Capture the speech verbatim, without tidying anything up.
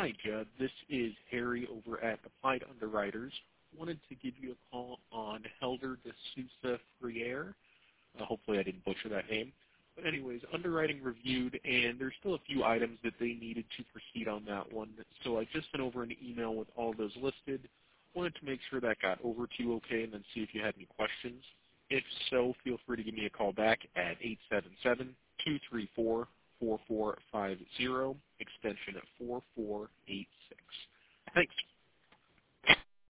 Hi, Judd. This is Harry over at Applied Underwriters. Wanted to give you a call on Helder de Sousa Freire. Uh, hopefully I didn't butcher that name. But anyways, underwriting reviewed, and there's still a few items that they needed to proceed on that one. So I just sent over an email with all those listed. Wanted to make sure that got over to you okay and then see if you had any questions. If so, feel free to give me a call back at eight seven seven, two three four, four four five zero.